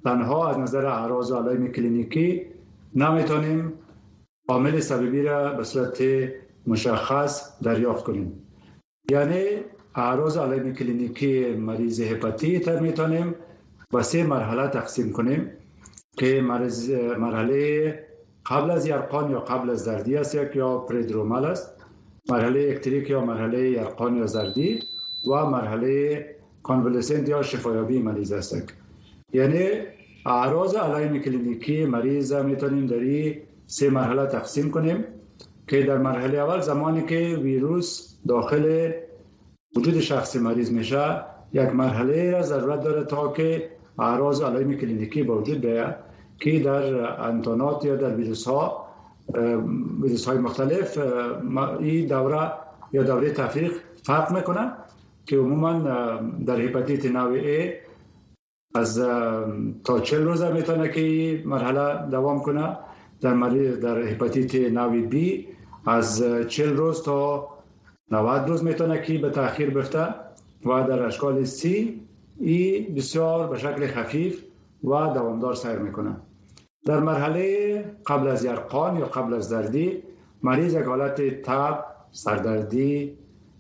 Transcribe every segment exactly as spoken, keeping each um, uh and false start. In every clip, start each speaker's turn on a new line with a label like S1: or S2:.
S1: تنها از نظر اعراض و علائم کلینیکی نمیتونیم عامل سببی را به صورت مشخص دریافت کنیم. یعنی اعراض و علائم کلینیکی مریض هپاتیت میتونیم به سه مرحله تقسیم کنیم که مرحله قبل از یرقان یا قبل از زردی است یا پردرومال است، مرحله اکتریک یا مرحله یرقان یا زردی و مرحله کانولسنت یا شفایابی مریض است. یعنی اعراض علائم کلینیکی مریض میتونیم در این سه مرحله تقسیم کنیم که در مرحله اول زمانی که ویروس داخل وجود شخص مریض میشه یک مرحله را ضرورت داره تا که اعراض علائم کلینیکی به وجود بیاید که در انتانات یا در ویروس ها ویروس های مختلف این دوره یا دوره تفریق فرق میکنه که عموما در هپاتیت نوع A از تا چهل روز میتونه که مرحله دوام کنه، در مریض در هپاتیت نوع B از چهل روز تا نود روز میتونه که به تأخیر بفته و در اشکال C ای بسیار به شکل خفیف و دوامدار سیر میکنه. در مرحله قبل از یرقان یا قبل از زردی مریض یک حالت تب، سردردی،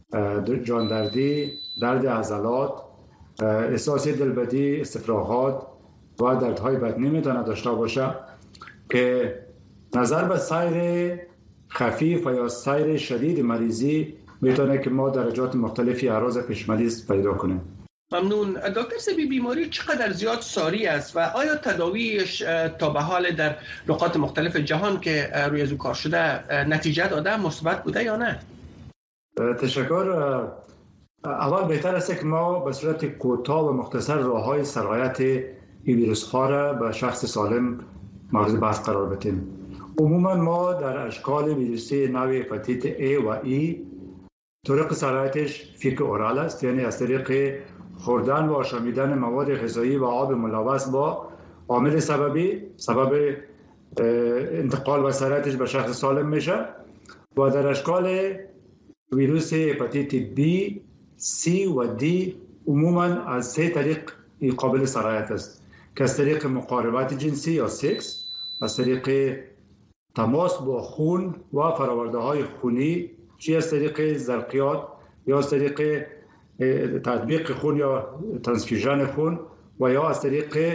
S1: جاندردی، درد عضلات، احساس دلبدی، استفراغات و دردهای بدنی میتونه داشته باشه که نظر به سیر خفیف و یا سیر شدید مریضی میتونه که ما درجات مختلفی اعراض پیش مریض پیدا کنیم.
S2: ممنون. دکتر سبی، بیماری چقدر زیاد ساری است و آیا تداویش تا به حال در نقاط مختلف جهان که روی از او کار شده نتیجه داده، مثبت بوده یا نه؟
S1: تشکر. اول بهتر است که ما به صورت کوتاه و مختصر راه‌های سرایت این ویروس ها را به شخص سالم مورد بحث قرار بدیم. عموما ما در اشکال ویروسی نوع هپاتیت A و E طرق سرایتش فیک اورال است، یعنی از طریق خوردن و آشامیدن مواد غذایی و آب ملوث با عامل سببی سبب انتقال و سرایتش به شخص سالم میشه و در اشکال ویروس هپاتیت B، C و D عموما از سه طریق قابل سرایت است که از طریق مقاربت جنسی یا سکس، از طریق تماس با خون و فراورده های خونی، چی از طریق زرقیات یا از طریق تطبیق خون یا ترانسفیوژن خون و یا از طریق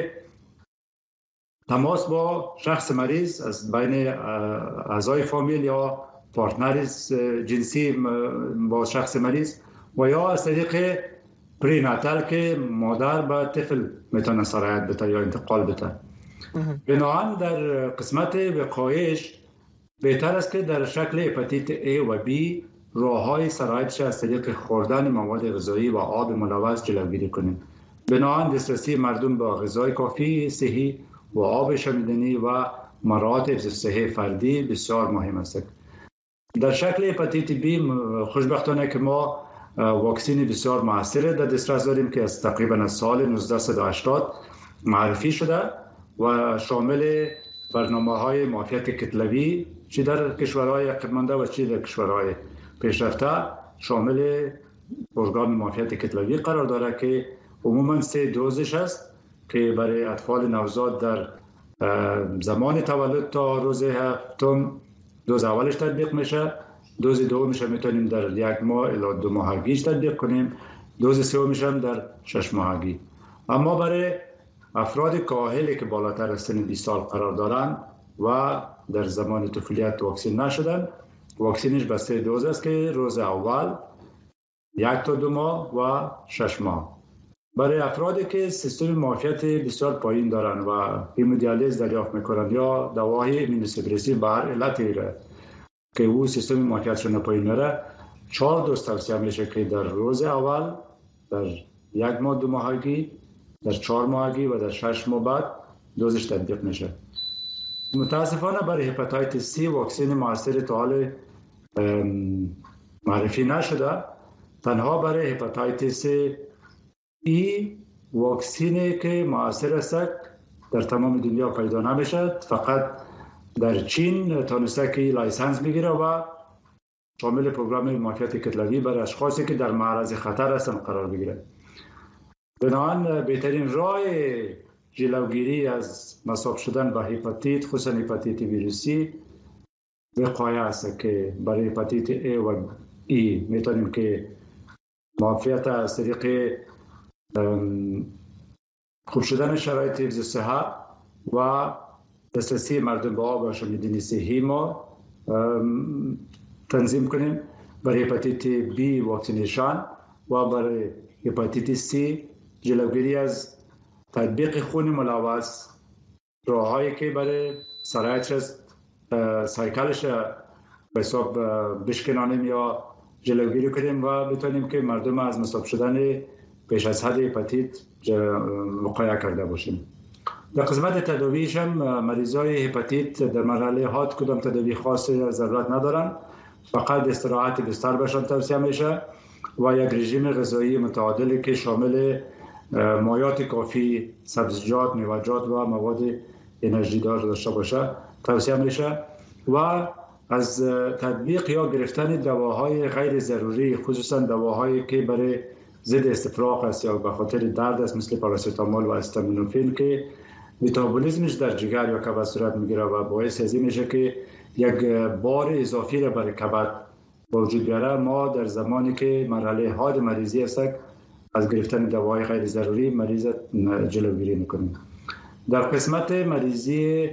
S1: تماس با شخص مریض از بین اعضای فامیل یا پارتنر جنسی با شخص مریض و یا از طریق پریناتال که مادر به طفل میتونه سرایت بده یا انتقال بده. بنابراین در قسمت وقایش بهتر است که در شکل هپاتیت A و B راه‌های سرایتش از طریق خوردن مواد غذایی و آب ملوث جلوگیری کنیم. بنابراین دسترسی مردم به غذای کافی، صحی و آب شامیدنی و مراعات حفظ صحه فردی بسیار مهم است. در شکل هپاتیت B خوشبختانه که ما واکسین بسیار موثر در دسترس داریم که از تقریبا از سال نوزده هشتاد معرفی شده و شامل برنامه‌های معافیت کتلوی چی در کشورهای عقب مانده و چی در کشورهای پیشرفته شامل پروگرام معافیت کتلوی قرار داره که عموما سه دوزش است که برای اطفال نوزاد در زمان تولد تا روز هفتم دوز اولش تطبیق میشه، دوز دومش میتونیم در یک ماه الی دو ماهگیش تطبیق کنیم، دوز سومش هم در شش ماهگی. اما برای افراد کاهلی که بالاتر از سن بیست سال قرار دارند و در زمان طفولیت واکسین نشدن، واکسینش به سه دوز است که روز اول، یک تا دو ماه و شش ماه. برای افرادی که سیستم معافیت بسیار پایین دارن و همودیالیز دریافت میکنن یا دواهای ایمونوسپرسیو به هر علتی را که او سیستم معافیتشون پایین میره، چهار دوز توصیه میشه که در روز اول، در یک ماه دو ماهگی، در چهار ماهگی و در شش ماه بعد دوزش تطبیق میشه. متاسفانه برای هپاتیت C واکسین موثر تا حال معرفی نشده. تنها برای هپاتیت C ای واکسینی که موثر است در تمام دنیا پیدا نمیشه، فقط در چین تونسته که لایسنس بگیره و شامل پروگرام معافیت کتلوی برای اشخاصی که در معرض خطر هستن قرار بگیره. بنابراین بهترین راه جلوگیری از مصاب شدن به هپاتیت، خصوصا هپاتیت ویروسی وقایه است که برای هپاتیت A و E میتونیم که معافیت از طریق خوب شدن شرایط حفظ صحت و دسترسی مردم به آب و شامیدنی صحی ما تنظیم کنیم. برای هپاتیت B واکسینیشن و برای هپاتیت C جلوگیری از تطبیق خون ملوث، راههایی که برای سرایت سایکلش به حساب بشکنانیم یا جلوگیری کنیم و بتونیم که مردم از مصاب شدن پیش از حد هپاتیت وقایه کرده باشیم. در قسمت تداویش هم مریضای هپاتیت در مرحله حاد کدام تداوی خاصی ضرورت ندارن، فقط استراحت بستر بهشان توصیه میشه و یک رژیم غذایی متعادلی که شامل مایات کافی، سبزیجات، میوه‌جات و مواد انرژی دار داشته باشه توصیه میشه و از تطبیق یا گرفتن دواهای غیر ضروری، خصوصا دواهایی که برای ضد استفراغ است یا به خاطر درد است مثل پاراستامول و استامینوفن که متابولیزمش در جگر یا کبد صورت میگیره و باعث از این میشه که یک بار اضافی را برای کبد وجود بیاره. ما در زمانی که مرحله حاد مریضی است از گرفتن دواهای غیر ضروری مریض جلوگیری میکنیم. در قسمت مریضی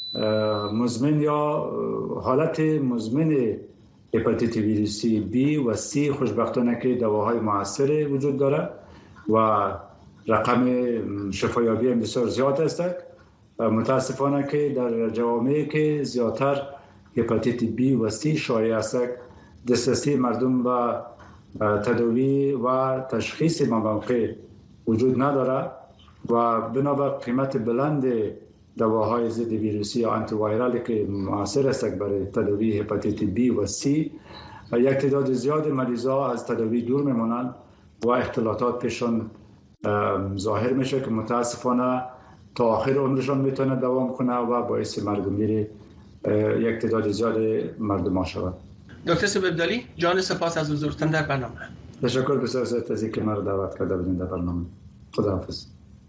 S1: مزمن یا حالت مزمن هپاتیت ویروسی B و C خوشبختانه که دواهای موثر وجود داره و رقم شفایابی هم بسیار زیاد است. متاسفانه که در جوامعی که زیادتر هپاتیت B و C شایع است دسترسی مردم و تداوی و تشخیص موقع وجود نداره و بنابر قیمت بلند دواهای ضد ویروسی یا آنتی وایرالی که موثر است برای تداوی هپاتیت B و C، یک تعداد زیاد مریضا از تداوی دور میمونند و اختلالات پیشون ظاهر میشه که متاسفانه تا آخر عمرشون میتونه دوام کنه و باعث مرگ و میر یک تعداد زیاد مردم ها شود.
S2: دکتر سببدالی، جان سپاس از حضورتان در برنامه.
S1: تشکر بسیار زیاد از اینکه مرا دعوت کرده بودین در برنامه. خداحافظ.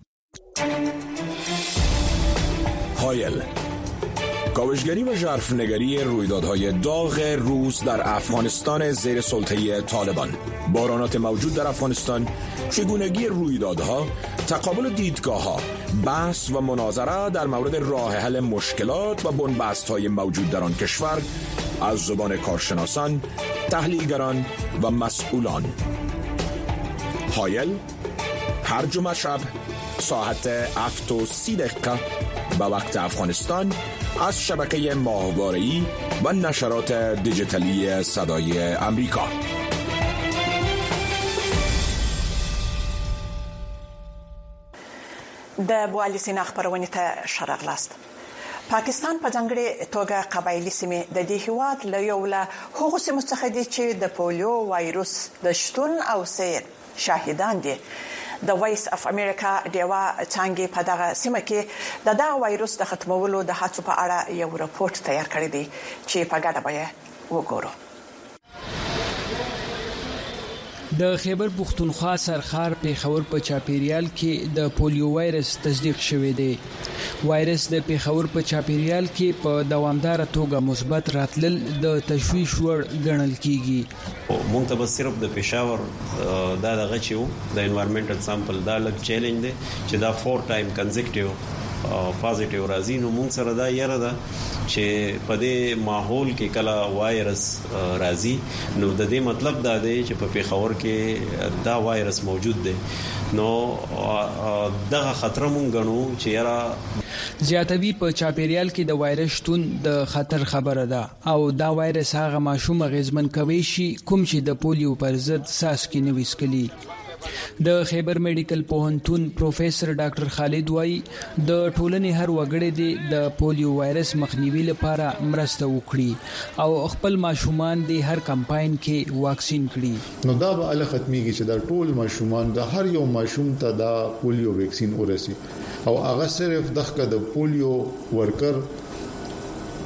S3: هایل، کاوشگری و ژرفنگری رویدادهای داغ روز در افغانستان زیر سلطه طالبان، بحرانات موجود در افغانستان، چگونگی رویدادها، تقابل دیدگاه‌ها، بحث و مناظره در مورد راه حل مشکلات و بنبست‌های موجود در آن کشور از زبان کارشناسان، تحلیلگران و مسئولان. هایل هر جمعه شب ساعت هفت و سی دقیقه به وقت افغانستان از شبکه ماهواره‌ای و نشرات دیجیتالی صدای امریکا.
S4: د بوالي سینا خبرونه ته شرغلاست. پاکستان په ځانګړي توګه قبایلی سیمې د دې هیواد له یو له هغو سیمو څخه دي چې د پولیو وایروس د شتون او سیر شاهدان دي. د وایس اف امریکا دیوا څنګه په دغه سیمه کې د دا وایروس د ختمولو د هڅو په اړه یو راپورټ تیار کړی دی چې په ګډه به وګورو.
S5: د خیبر پختونخوا سرخار پیښور په چاپیریال کې د پولیو وایرس تصدیق شوی دی. وایرس د پیښور په چاپیریال کې په دوامدار توګه مثبت راتلل د تشویش وړ ګڼل کیږي.
S6: مونږ ته بس صرف د پیښور دا دغه چې وو د انوایرنمنټل سامپل دا لږ چیلنج دی چې دا فور ټایم کنزیکټیو پازیټیو راځي. نو مونږ سره دا یره ده چې په دې ماحول کې کله وایرس راځي نو د دې مطلب دا دی چې په پیښور کې دا وایرس موجود دی. نو دغه خطر مونږ غنو چې یاره
S5: زیاتوي په چاپیریال کې د وایرس شتون د خطر خبره ده او دا وایرس هغه ماشوم غیزمن کوي شي کوم چې د پولیو پر ضد ساس کې نوې سکلي. د خیبر میډیکل پوهنتون پروفیسور ډاکټر خالد وای د ټولنې هر وګړی د پولیو وایرس مخنیوي لپاره مرسته وکړي او خپل ماشومان د هر کمپاین کې واکسین کړي.
S7: نو دا به ال ختميږي چې د ټول ماشومان د هر یو ماشوم ته د پولیو ویکسین ورسي او هغه صرف دغه د پولیو ورکر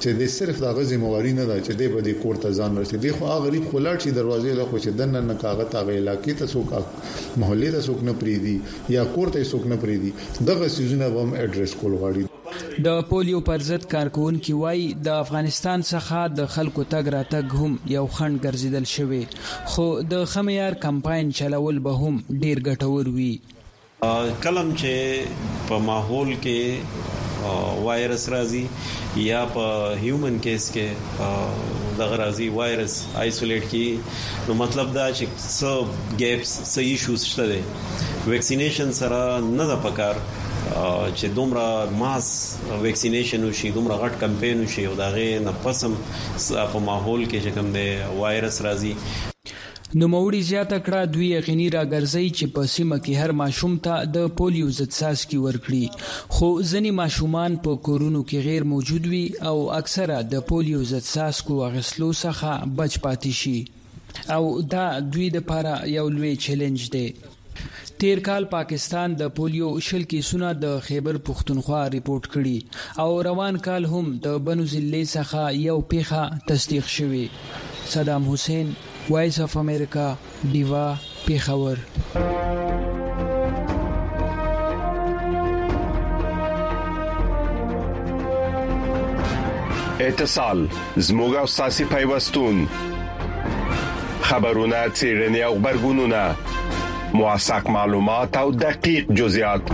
S7: چې د صرف د غزي مواري نه ده چې د بده کور ته ځان رسي دی خو هغه غریب خلک چې دروازې له خو چې دنه نه کاغذ هغه علاقې ته څوک محلي ته څوک نه پریدي یا کور ته څوک نه پریدي دغه سيزونه هم اډریس کول غواړي.
S5: د پولیو پر ضد کارکونکي وایي د افغانستان څخه د خلکو تګ راتګ هم یو خنډ ګرځیدل شوی خو د خمیار کمپاین چلول به هم ډیر ګټور وي.
S6: کلم چې په ماحول کې وایرس راځي یا په هیومن کیس کې دغه راځي وایرس آیسولیټ کی نو مطلب دا چې څه ګیپس څه ایشوز شته دي ویکسینیشن سره نه ده پکار چې دومره ماس ویکسینیشن وشي دومره غټ کمپاین وشي او دغه نه پسم په ماحول کې چې کوم دی وایرس راځي.
S5: نو موړي زیاته کړه دوی یقیني راګرځي چې په سیمه کې هر ماشوم ته د پولیو ضد څاڅکي ورکړي خو ځینې ماشومان په کورونو کې غیر موجود وي او اکثره د پولیو ضد څاڅکو اخیستلو څخه بچ پاتې شي او دا دوی لپاره یو لوی چیلنج دی. تیر کال پاکستان د پولیو شل کیسونه د خیبر پختونخوا ریپورت کړي او روان کال هم د بنو ضلع څخه یو پیښه تصدیق شوی. صدام حسین، وایس اف امریکا، دیوا، پیښور.
S8: اتصال زموږ او ساسي پیوستون خبرونه چیرنی او خبرګونونه موثق معلومات او دقیق جزئیات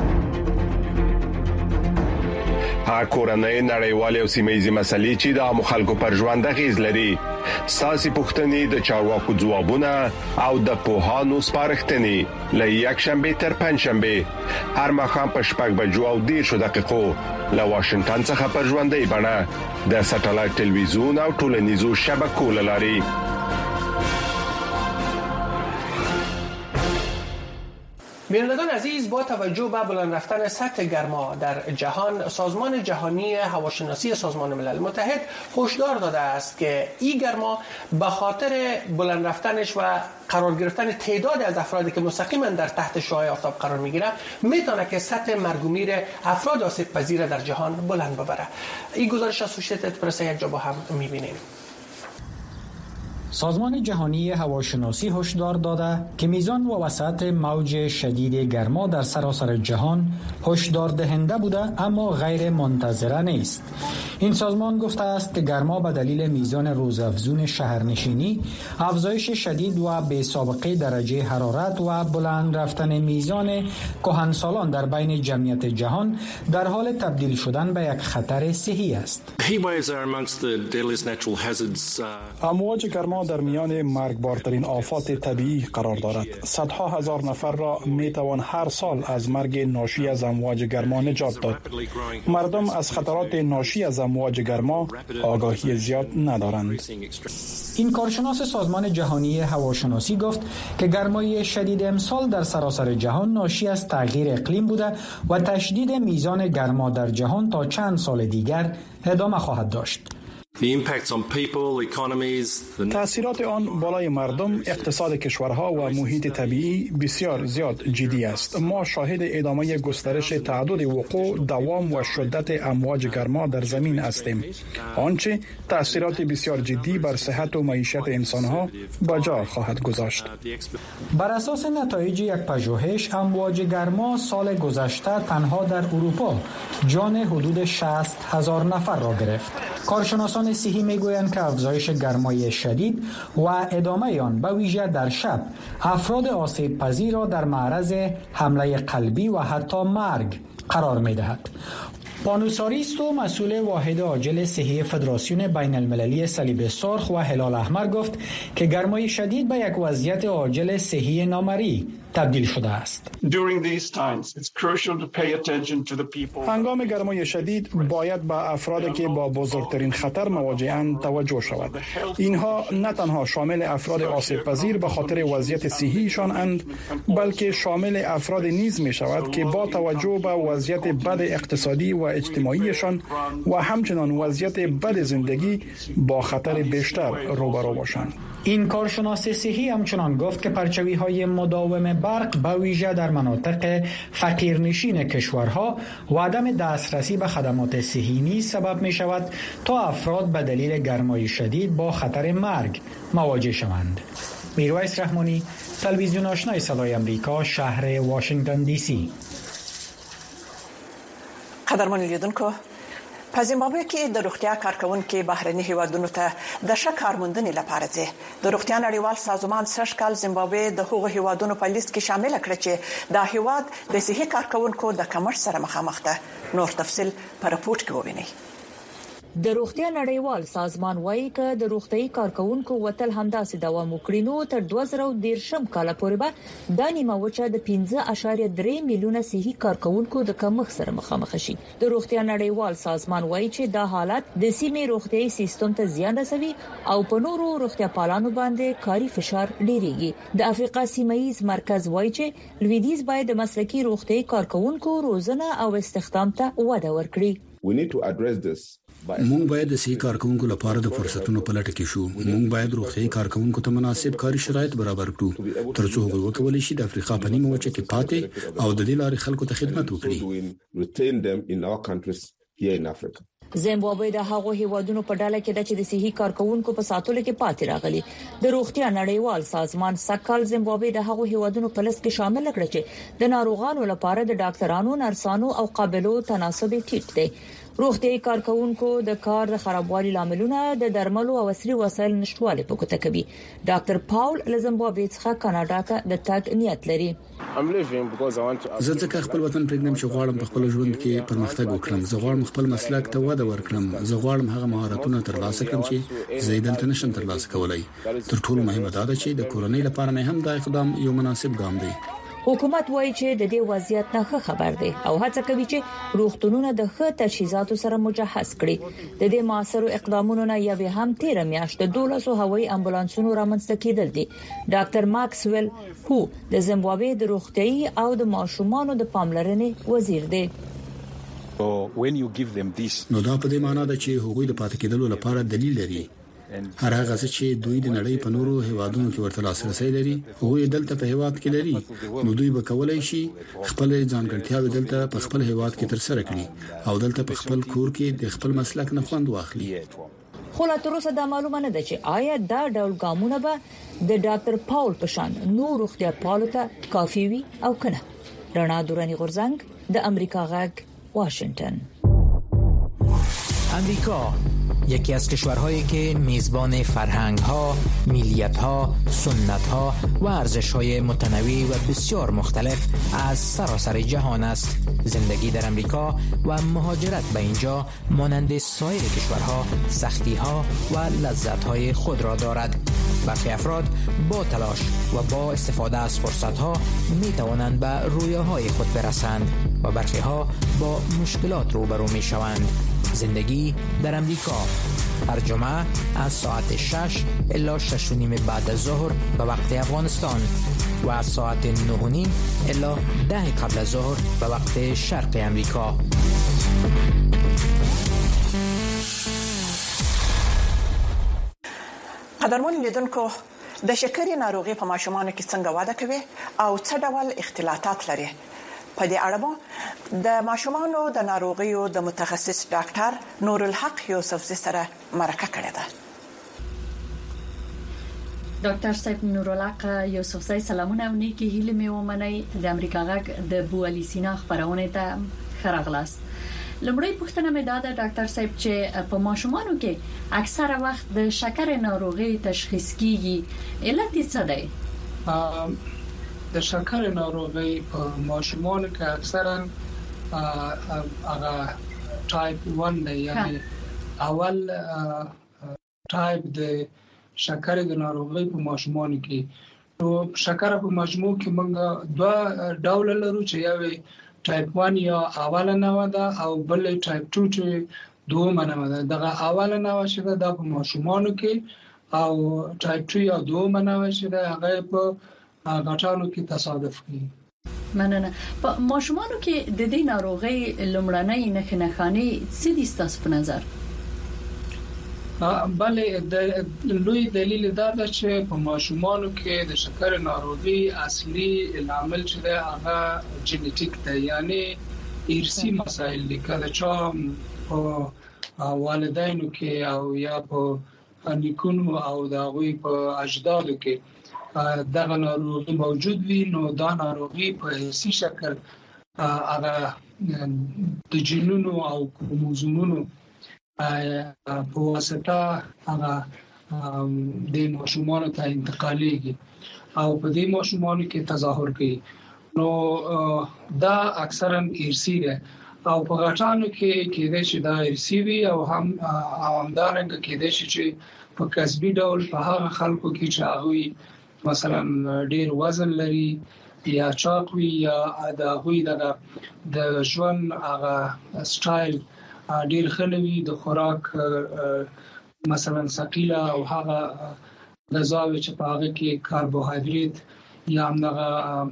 S8: ها کورنۍ نړیوال او سیمایي مسلې چې د مخالکو پر ژوند غیز لري ساسي پښتني د چارواکو ځوابونه او د پوهانو سپارښتنې لې یک شنبه تر پنځ شنبه هر مخام په شپږ بجو او دېرش دقیقو له واشنگټن څخه پر ژوندۍ بڼه د ساتلایت ټلویزیون او ټولنیزو شبکو لاري.
S2: بینندگان عزیز، با توجه به بلند رفتن سطح گرما در جهان، سازمان جهانی هواشناسی سازمان ملل متحد هشدار داده است که این گرما به خاطر بلند رفتنش و قرار گرفتن تعداد از افرادی که مستقیما در تحت شعاع آفتاب قرار میگیرند میتونه که سطح مرگ و میر افراد آسیب پذیر در جهان بلند ببره. این گزارش از اسوشییتد پرس یک جا با هم میبینیم.
S9: سازمان جهانی هواشناسی هشدار داده که میزان و وسعت موج شدید گرما در سراسر جهان هشدار دهنده بوده اما غیر منتظره نیست. این سازمان گفته است که گرما به دلیل میزان روزافزون شهرنشینی، افزایش شدید و بی سابقه درجه حرارت و بلند رفتن میزان کهنسالان در بین جمعیت جهان در حال تبدیل شدن به یک خطر صحی است.
S10: امواج گرما در میان مرگبارترین آفات طبیعی قرار دارد. صدها هزار نفر را می توان هر سال از مرگ ناشی از امواج گرما نجات داد. مردم از خطرات ناشی از امواج گرما آگاهی زیاد ندارند.
S9: این کارشناس سازمان جهانی هواشناسی گفت که گرمای شدید امسال در سراسر جهان ناشی از تغییر اقلیم بوده و تشدید میزان گرما در جهان تا چند سال دیگر ادامه خواهد داشت.
S10: تأثیرات آن بالای مردم، اقتصاد کشورها و محیط طبیعی بسیار زیاد جدی است. ما شاهد ادامه گسترش تعدد وقوع، دوام و شدت امواج گرما در زمین هستیم، آنچه تأثیرات بسیار جدی بر صحت و معیشت انسانها به جا خواهد گذاشت.
S9: بر اساس نتایج یک پژوهش، امواج گرما سال گذشته تنها در اروپا جان حدود شصت هزار نفر را گرفت. کارشناسان صحی میگویند که افزایش گرمای شدید و ادامه آن به ویژه در شب افراد آسیب پذیر را در معرض حمله قلبی و حتی مرگ قرار می‌دهد. بانوساریستو مسئول واحد عاجل صحی فدراسیون بین المللی صلیب سرخ و هلال احمر گفت که گرمای شدید به یک وضعیت عاجل صحی نامری تبدیل شده است.
S10: هنگام گرمای شدید باید به افرادی که با بزرگترین خطر مواجه‌اند توجه شود. اینها نه تنها شامل افراد آسیب پذیر به خاطر وضعیت صحیشان اند، بلکه شامل افراد نیز می شود که با توجه به وضعیت بد اقتصادی و اجتماعیشان و همچنان وضعیت بد زندگی با خطر بیشتر روبرو باشند.
S9: این کارشناس صحی همچنان گفت که پرچوی‌های مداوم برق برق به ویژه در مناطق فقیرنشین کشورها و عدم دسترسی به خدمات صحی نیز سبب می شود تا افراد به دلیل گرمای شدید با خطر مرگ مواجه شوند. میرویس رحمانی، تلویزیون آشنای صدای امریکا، شهر واشنگتن دی سی.
S4: قدرمن لیدونکو، په زیمبابوې کې د روغتیا کارکونکو بهرني هیوادونو ته د ښه کارموندنې لپاره ځي. د روغتیا نړیوال سازمان سږ کال زیمبابوې د هغو هیوادونو په لیست کې شامل کړ چې دا هیواد د صحي کارکونکو د کمښت سره مخامخ ده. نور تفصيل په راپورټ کې ووینئ.
S11: د روغتیا نړیوال سازمان وایي چې د روغتي کارکونکو وتل همداسې دوام وکړي نو تر دوه زره دېرشم کال پورې به د نیمه وچه د پنځه اعشاریه درې میلیونه صحي کارکونکو د کمښت سره مخامخ شي. د روغتیا نړیوال سازمان وایي چې دا حالت د سیمې روغتي سیستم ته زیان رسوي او په نورو روغتیا پالانو باندې کاري فشار ډیریږي. د افریقا سیمایي مرکز وایي چې لویدیز باید د مسلکي روغتي کارکونکو روزنه او استخدام ته وده ورکړي.
S12: We need to address this.
S13: مونږ باید د صحي کارکونکو لپاره د فرصتونو په لټه کې شو. مونږ باید روغتي کارکونکو ته مناسب کاري شرایط برابر کړو ترڅو هغوی وکولای شي د افریقا په نیمه وچه کې پاتې او د دې لارې خلکو ته خدمت وکړي.
S11: زیمبابوې د هغو هیوادونو په ډله کې د چې د صحي کارکونکو په ساتلو کې پاتې راغلي. د روغتیا نړیوال سازمان سکهال زیمبابوې د هغو هیوادونو په لست کې شامل کړ چې د ناروغانو لپاره د ډاکټرانو، نرسانو او قابلو تناسب ټیټ دی. روغتي کارکونکو د کار د خرابوالي لاملونه د درملو او عصري وسایل نشټوالی په کوته کوي. ډاکټر پاول لزمبابوې څخه کاناډا ته د تګ نیت لري.
S13: زه ځکه خپل وطن پرېږدم چې غواړم په خپل ژوند کې پرمختګ وکړم. زه غواړم خپل مسلک ته وده ورکړم. زه غواړم هغه مهارتونه ترلاسه کړم چې زه دلته نشم ترلاسه کولای. تر ټولو مهمه دا ده چې د کورنۍ لپاره مې هم دا اقدام یو مناسب ګام دی.
S11: حکومت وایي چې د دې وضعیت نه ښه خبر دی او هڅه کوي چې روغتونونه د ښه تجهیزاتو سره مجهز کړي. د دې معاصرو اقدامونو نه یوه هم تیر میاشت د دولسو هوایي امبولانسونو رامنځته کېدل دي. ډاکټر ماکسویل هو د زیمبابوې د روغتي او د ماشومانو د پاملرنې وزیر دی.
S13: نو دا په دې معنی ده چې هغوی د پاتې کېدلو لپاره دلیل لري. هر هغه چې دوی د نړۍ په نورو هیوادونو کې ورته لاسرسي لري هغوی دلته په هیواد کې لري. نو دوی به کولای شي خپل ځانګړتیاوې دلته په خپل هیواد کې تر سره کړي او دلته په خپل کور کې د خپل مسلک نه خوند واخلي.
S11: خو لا تر اوسه دا معلومه نه ده چې آیا دا ډول ګامونه به د ډاکټر پاول په شان نور روغتیا پالو ته کافي وي او کنه. رڼا دورانی غورځنګ د امریکا غږ واشنگتن.
S14: امریکا یکی از کشورهایی که میزبان فرهنگ‌ها، ملیت‌ها، سنت‌ها و ارزش‌های متنوع و بسیار مختلف از سراسر جهان است. زندگی در امریکا و مهاجرت به اینجا مانند سایر کشورها سختی‌ها و لذت‌های خود را دارد. برخی افراد با تلاش و با استفاده از فرصت‌ها می‌توانند به رویاهای خود برسند و برخی‌ها با مشکلات روبرو می‌شوند. زندگی در امریکا هر جمعه از ساعت شش الی شش و نیم بعد از ظهر به وقت افغانستان و از ساعت نه و نیم الی ده قبل از ظهر به وقت شرق امریکا.
S4: قدرمن لیدونکو، د شکرې ناروغي په ماشومانو کې څنګه وده کوي او څه ډول اختلالات لري؟ په دې اړه مو د ماشومانو د ناروغیو د متخصص ډاکټر نور الحق یوسفزي سره مرکه کړې ده.
S15: ډاکټر صاحب نور الحق یوسفزي، سلامونه او نیکی هیله مې ومنئ. د امریکا غږ د بوالي سینا خبرونه ته خراغلاست. لمړی پوښتنه مې دا ده ډاکټر صاحب چې په ماشومانو کې اکثره وخت د شکر ناروغي تشخیص کیږي، علت یې څه دی؟
S2: د شکر ناروغي په ماشومانو کې اکثرا هغه ټایپ ون دی، یعنی اول ټایپ د شکر د ناروغي په ماشومانو کې. نو شکر په ماشومانو کې موږ دوه ډول لرو چې یو ټایپ ون یا اوله نوع ده او بل ټایپ ټو چې دومه نوع ده. دغه اوله نوع چې ده د ماشومانو کې او ټایپ ټو یا دومه نوع چې ده هغه په غټانو کې تصادف کوي.
S15: مننه. په ماشومانو کې د دې ناروغي لومړنۍ نښې نښانې څه دي ستاسو په نظر؟
S10: بله د لوی دلیل دا ده چې په ماشومانو کې د شکر ناروغي اصلي عامل چې ده هغه جنټیک ده، یعنی ارثي مسایل دي. کله چې په والدینو کې او یا په نیکونو او دغوی په اجدادو کې دغه ناروغي موجود وي، نو دا ناروغي په حسي شکل هغه د جینونو او کروموزومونو په واسطه هغه د ماشومانو ته انتقالېږي او په دې ماشومانو کې تظاهر کوي. نو دا اکثرا ارثي ده او په غټانو کې کېدای شي دا ارثي وي او هم همدارنګه کېدای شي چې په کسبي ډول په هغه خلکو کې چې هغه مثلا ډیر وزن لري یا چاق وي یا د هغوی د ژوند هغه سټایل ډیر خلوي، د خوراک مثلا ثقيله او هغه غذاوي چې په هغه کې کاربوهایدریت یا همغه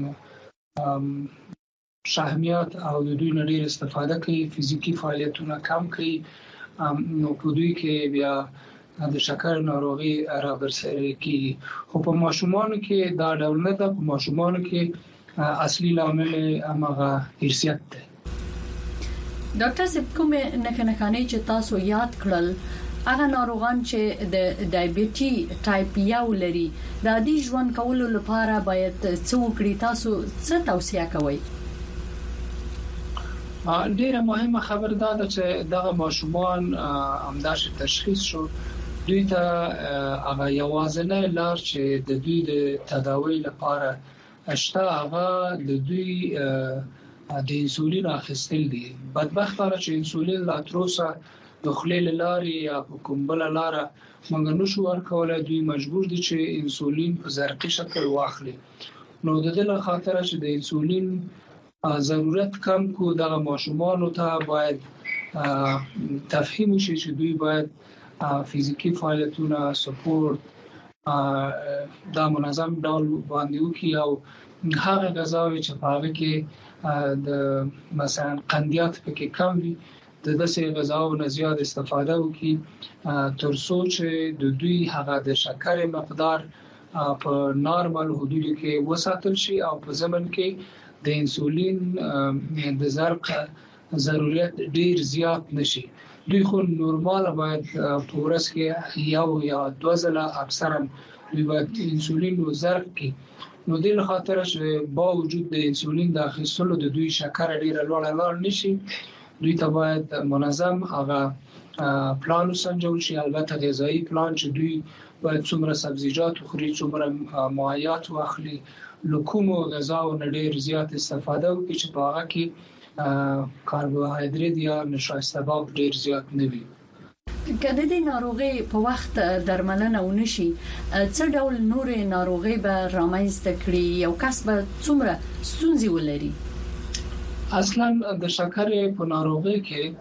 S10: شحمیات او د دوی نه ډیر استفاده کوي، فزیکی فعالیتونه کم کوي، نو په دوی کې بیا د شکر ناروغي راوبرسېږي کی. خو په ماشومانو کې دا ډول نه ده، په ماشومانو کې اصلي عامل هغه ارثیت ده.
S15: ډاکټر صاحب کوم نه کنه چې تاسو یاد کړل هغه ناروغان چې د ډایبټي ټایپ یو لري د عادي ژوند کولو لپاره باید څه وکړي، تاسو څه توصیه کوئ؟
S10: ډیره مهمه خبر ده چې دغه ماشومان همداش تشخیص شو، دوی ته هغه یوازینی لار چې د دوی د تداوی لپاره شته هغه د دوی د انسولین اخیستل دي. بدبختانه چې انسولین لا تروسه د خلیل لارې یا په کومبل لاره موږ نشو ورکولای، دوی مجبور دي چې انسولین په زرقي شکل واخلي. نو د دې لپاره چې د انسولین ضرورت کم کو دغه ماشومان ته باید تفهیم شي چې دوی باید فزیکی فعالیتونه سپورت دا منظم ډول باندې وکړي او هغه غذاوي چې په هغه کې د مثلا قندیات پکې کم وي د داسې غذاو نه زیات استفاده وکړي تر څو چې د دوی هغه د شکر مقدار په نارمل حدودو کې وساتل شي او په ځمن کې د انسولین د زرق ضرورت ډیر زیات نشي. دوی خو نورمال باید په ورځ کې یو یا دوه ځله اکثرا دوی باید انسولین او زرق کې، نو د دې خاطر چې با وجود د انسولین د اخیستلو د دوی شکر ډیر لوړ لوړ نشي، دوی ته باید منظم هغه پلان وسنجول شي. البته غذایی پلان چې دوی باید څومره سبزیجات خوري، څومره مایعات واخلي، لکوم غذاو نه ډیر زیات استفاده وکړي چې په هغه کې کاربوهایدریت یا نشایسته‌باب ډیر زیات نه وي.
S15: کله د ناروغي په وخت درملنه ونشي څه ډول نور ناروغي به رامنځته کړي، یو کس به څومره ستونزې ولري؟
S10: اصلا د شکر په ناروغي کې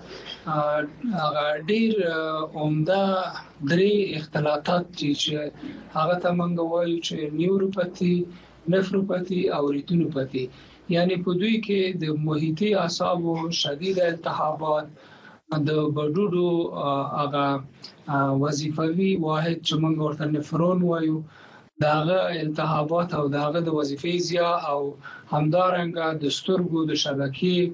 S10: ډیر عمده درې اختلالات چې هغه ته موږ وایو چې نیوروپاثي، نفروپاثي او ریتینوپاثي، یعنی په دوی کې د محیطي اعصابو شدید التهابات، د بډوډو هغه وظیفوي واحد چې موږ ورته نفرون وایو، داغه التهابات او داغه د وظیفې زیات او همدارنګه د سترګو د شبکې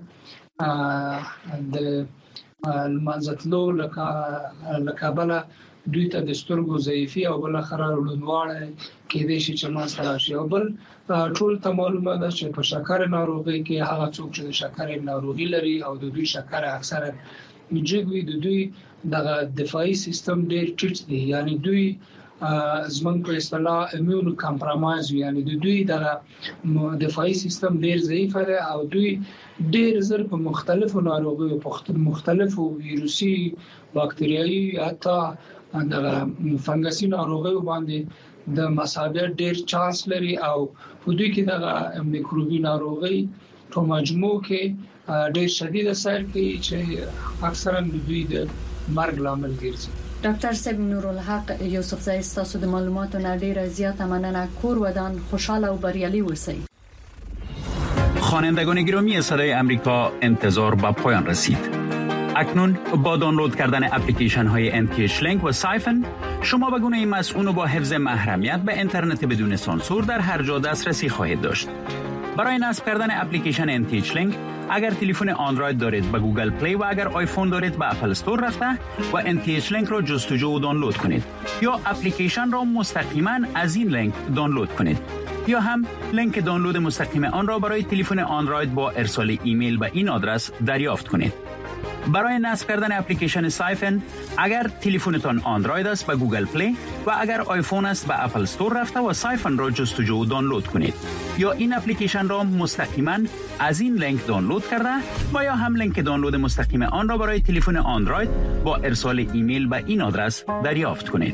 S10: د منځتلو لکه بل دوی ته د سترګو ضعیفي او بل خرار لونواله کې د شي چې ما سره شي. او بل ټول ته معلومه ده چې په شکر ناروغي کې هغه څوک چې د شکر ناروغي لري او د دوی شکر اکثره جګوي، د دوی د دفاعي سیستم ډېر ټیټ دی، یعنی دوی زمونږ په اصطلاح ایمیون کمپرمایز، یعنی د دوی د دفاعي سیستم ډېر ضعیف دی او دوی ډېر زر په مختلفو ناروغیو، په مختلفو ویروسي، باکتریایي، حتی د فنګسي ناروغیو باندې د مصابه ډېر چانس لري او په دوی کې د میکروبي ناروغي په مجموع کې ډېر شدید اثر کوي چې اکثرا د دوی د مرګ لامل ګرځي.
S15: ډاکټر صاحب نورالحق یوسفزئی، تاسو د معلوماتو نه ډیره زیاته مننه. کور ودان خوشحال و بریالی اوسئ.
S12: خوانندگان گرامی صدای امریکا، انتظار به پایان رسید. اکنون با دانلود کردن اپلیکیشن های ان تی اچ لینک و سایفن شما به گونه مسئول با حفظ محرمیت به اینترنت بدون سانسور در هر جا دسترسی خواهید داشت. برای نصب کردن اپلیکیشن ان تی اچ لینک اگر تلفن اندروید دارید به گوگل پلی و اگر آیفون دارید به اپل استور رفته و ان تی اچ لینک را جستجو و دانلود کنید یا اپلیکیشن را مستقیما از این لینک دانلود کنید یا هم لینک دانلود مستقیم آن را برای تلفن اندروید با ارسال ایمیل به این آدرس دریافت کنید. برای نصب کردن اپلیکیشن سایفن اگر تلفنتان اندروید است به گوگل پلی و اگر آیفون است به اپل استور رفته و سایفن را جستجو و دانلود کنید یا این اپلیکیشن را مستقیما از این لینک دانلود کرده و یا هم لینک دانلود مستقیم آن را برای تلفن اندروید با ارسال ایمیل به این آدرس دریافت کنید.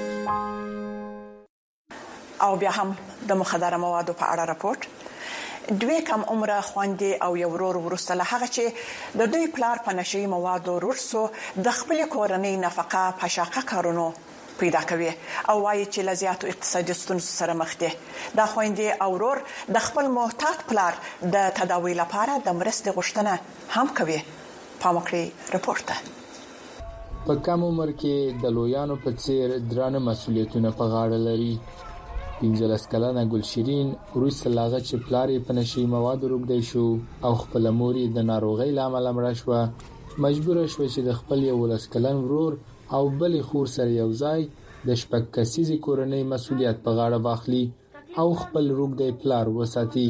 S4: او بیا هم د مخدره موادو په اړه راپورټ دوی کم عمره خويندې او یو ورور ورسته له هغه چې د دوی پلار په نشي موادو ورسو د خپل کورنۍ نفقه په شاقه کارونو پیدا کوي او وايي چې لزیاتو اقتصادي ستونزو سره مخ دي. دا خويندې او ورور د خپل محتاط پلار د تداوی لپاره د مرستې غوښتنه هم کوي. پامکړي رپورټ
S16: په کم عمر کې د لویانو په څیر درانه مسولیتونه په غاړه لري. پنځلس کلنه ګلشیرین وروسته لاغه چې پلار یې په نشي موادو روږدی شو او خپل مور یې د ناروغۍ له امله مړه شوه، مجبوره شوه چې د خپل یولس کلن ورور او بلې خور سره یو ځای د شپږ کسیزې کورنۍ مسولیت په غاړه واخلي او خپل روږدی پلار وساتي.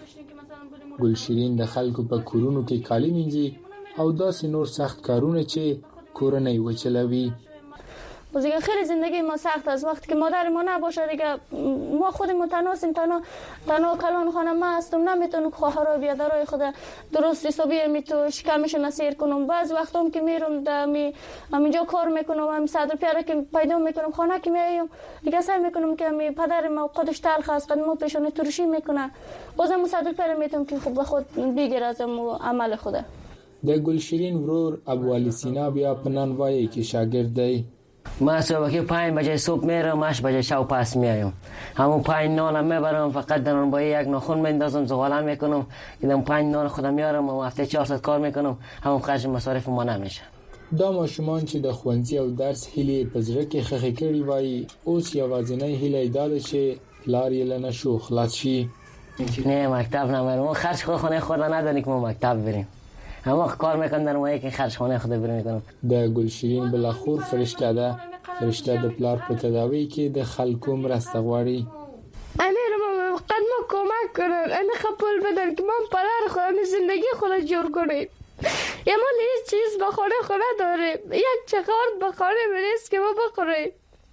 S16: ګلشیرین د خلکو په کورونو کې کالي مینځي او داسې نور سخت کارونه چې کورنۍ وچلوي.
S17: دیگه خیلی زندگی ما سخت است. وقتی که مادر ما نباشه دیگه ما خودمون تنهاییم، تنها تنها کلان خانه ما هستم، نمیتونم خواهرای بیادرای خود درست حسابی میتو شکمش نسیر کنم. بعض وقتا که میرم دمی همینجا کار میکنم، هم صدر پیاده که پیدا میکنم خانه که میایم دیگه سعی میکنم که می پدر ما خودش تلخ است، قدمو پیشونه ترشی میکنه، بازم صدر پیاده میتونم که خود به خود بگیر از عمل خوده.
S16: د ګلشیرین ورور ابو علی سینا بیا په نن وایي کې شاګرد دی.
S18: ما صبح که پنج بجه صبح میرم، هشت بجه شب پس میایم. همون پنج نانم میبرم، فقط در اون با یک ناخن میندازم، زغالم میکنم، دیدم پنج نان خودم میارم و هفته چهار ساعت کار میکنم، همون خرج مصارف ما نمیشه.
S16: دا ماشومان چې د ښوونځي او درس هیلې په زړه کې خښې کړي وایي اوس یوازینۍ هیله یې دا ده چې پلار یې له نشو خلاص شي.
S18: نه مکتب نمیرم، ما خرج خود خانه خود نداریم که ما مکتب بریم. همه کار میکنم در مایه که خرج خانه خود بریم میکنم.
S16: د ګلشیرین بلاخور فرشته ده. فرشته د پلار په تداوی کې د خلکو مرسته غواړي.
S17: امیرم فقط ما کمک کنن، انا خپل بدن که من پلار خودم زندگی خود جور کنیم. یا ما هیچ چیز به خانه خود نداریم، یک چغارد به خانه نیست که ما بخوریم.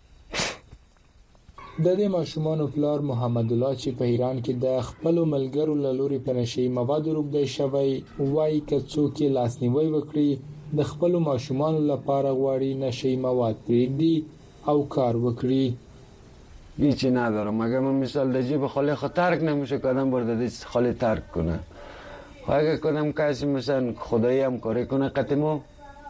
S16: د دې ماشومانو پلار محمد الله چې په ایران کې د خپل ملګرو له لوري په نشي موادو روږدی شوی وایي که څوک لاسنیوي وکړي د خپل ماشومانو لپاره غواړي نشي مواد پرېږدي او کار وکړي.
S19: هیچی ندارم، اگر من مثال در جیب خالی خود ترک نمیشه که آدم برده خالی ترک کنه. و اگر کنم کسی مثلا خدایی هم کاری کنه قطع ما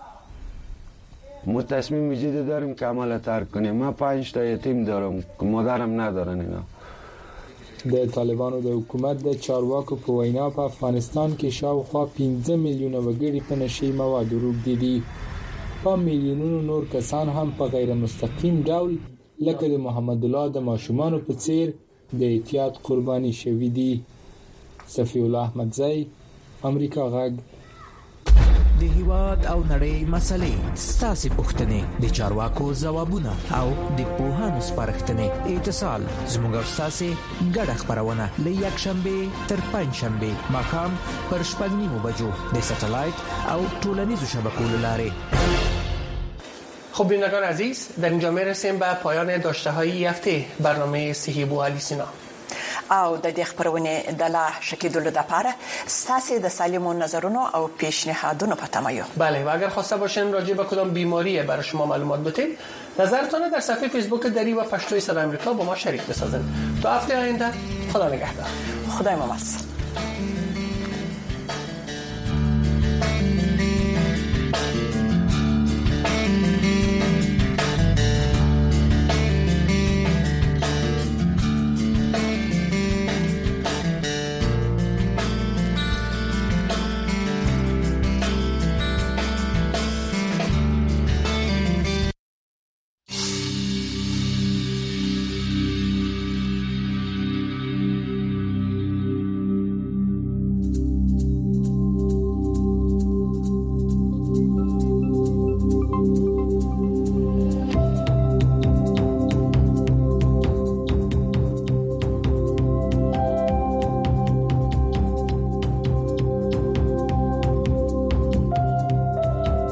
S19: ما تصمیم جدی داریم که عمل ترک کنیم. من پنج تا یتیم دارم که مادرم ندارن اینا.
S16: د طالبانو د حکومت د چارواکو په وینا په افغانستان کې شاوخوا پنځه میلیونه وګړي په نشي موادو روږدي دي. په میلیونونو نور کسان هم په غیر مستقیم ډول لکه د محمد الله د ماشومانو په څیر د احتیاط قرباني شوي دي. صفی الله احمدزی، امریکا غږ.
S14: د هیواد او نړۍ مسلې، ستاسو پوښتنې، د چارواکو ځوابونه او د پوهانو سپارښتنې. اتصال زموږ او تاسو ګډه خبرونه ل یک شنبه تر پنځ شنبه ماښام پر شپږ نیمو بجو د ساتلایت او ټولنیزو شبکو لارې.
S2: خب بینندگان عزیز، در اینجا میرسیم به پایان داشته های هفته برنامه صحی بو علی سینا.
S4: او د دې خبرونه د لا شکیدلو د پاره ستاسو د سالمو نظرونو او پیشنهادونو په تمه یو.
S2: بله، و اگر خواسته باشین راجع به کدام بیماری برای شما معلومات بدید، نظرتون در صفحه فیسبوک دری و پشتوی صدای آمریکا با ما شریک بسازید. تا هفته آینده خدا نگهدار.
S4: خدای ممس.